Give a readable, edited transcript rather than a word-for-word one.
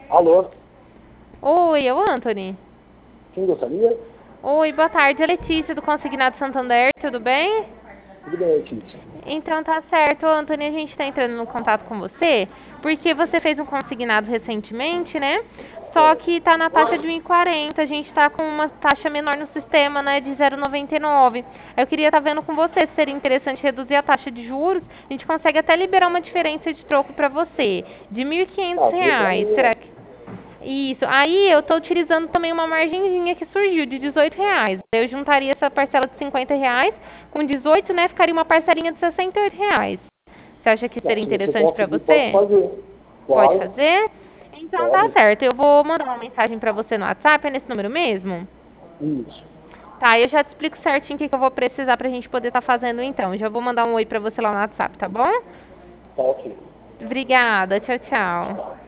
Alô? Oi, é o Anthony. Quem gostaria? Oi, boa tarde, é Letícia do Consignado Santander, tudo bem? Tudo bem, Letícia? Então tá certo, Anthony, a gente tá entrando no contato com você, porque você fez um consignado recentemente, né? Só É. que tá na taxa de 1,40, a gente tá com uma taxa menor no sistema, né, de 0,99. Eu queria estar vendo com você se seria interessante reduzir a taxa de juros, a gente consegue até liberar uma diferença de troco pra você, de R$ 1.500. Ah, vê pra mim, Será ó. que... Isso. Aí eu tô utilizando também uma margenzinha que surgiu de R$ 18. Eu juntaria essa parcela de R$ 50 com 18, né? Ficaria uma parcelinha de R$ 68. Você acha que seria Se você interessante pra conseguir, posso você? fazer. Pode Claro, fazer? Então tá pode. certo. Eu vou mandar uma mensagem pra você no WhatsApp, é nesse número mesmo? Isso. Tá, eu já te explico certinho o que eu vou precisar pra gente poder estar fazendo então. Já vou mandar um oi pra você lá no WhatsApp, tá bom? Tá ok. Obrigada. Tchau, tchau.